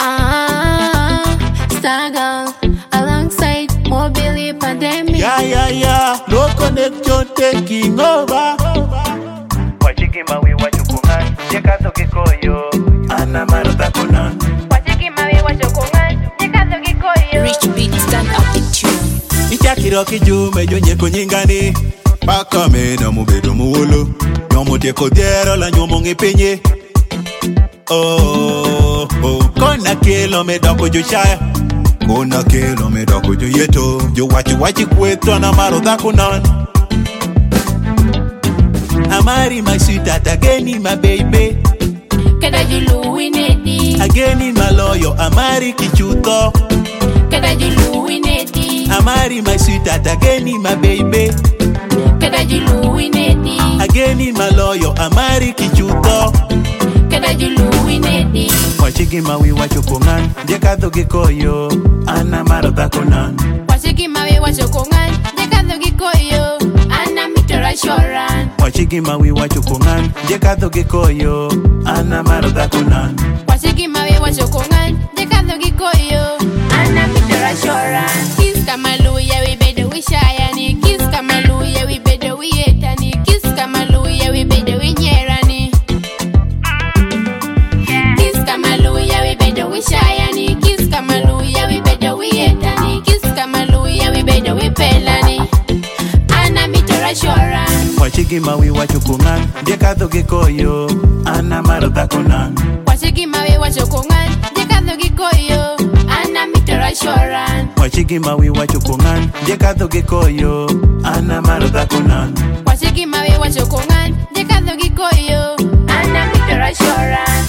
Star girl, alongside Mobile Pandemic. Yeah. No connection taking over. Wachiki mawi wachukungan, jekato kikoyo. Ana maruta kunan. Wachiki mawi wachukungan, jekato kikoyo. Rich beat, stand up the tune. Ichakiro kijume jonye kunyingani. Paka mena mubedo muwolo. Nyomo teko diero la nyomo ngepenye. Oh, kona kelo me doko jo chaya. Kona kelo me doko jo yeto. Jo wachi kweto na maruta kunan. Amari my sweetheart, again my baby. Kada jilu winedi. Again my loyo, Amari kichuto. Kada jilu winedi. Amari my sweetheart, again my baby. Kada jilu winedi. Again my loyo, Amari kichuto. Kada jilu winedi. Wachiki mawi wachukungan, jekadho gikoyo. Ana maruta kunan. Wachiki mawi wachukungan, jekadho gikoyo. Ana mitora shoran. Wachiki mawi wachukungan, jekadho gikoyo. Ana maruta kunan. Wachiki mawi wachukungan, jekadho gikoyo. Ana mitora shoran. Kiss kamaluya we bedo we shayani. Kiss kamaluya we bedo we etani. Kiss kamaluya we bedo we nyerani. Kiss kamaluya we bedo we shayani. Kiss kamaluya we bedo we etani. Kiss kamaluya we bedo we pelani. Ana mitora shoran. Wachiki mawi wachukungan, jekadho gikoyo. Ana maruta kunan. Wachiki mawi wachukungan, jekadho gikoyo. Ana mitora shoran. Wachiki mawi wachukungan, jekadho gikoyo. Ana maruta kunan. Wachiki mawi wachukungan, jekadho gikoyo. Ana mitora shoran.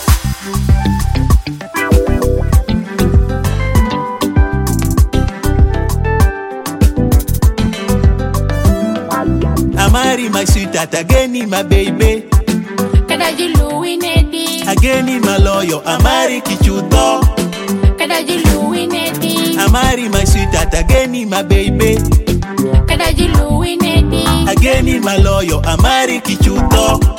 Amari my sweetheart, again my baby. Kada jilu winedi. Again my loyo, Amari kichuto. Kada jilu winedi. Amari my sweetheart, again my baby. Kada jilu winedi. Again my loyo, Amari kichuto.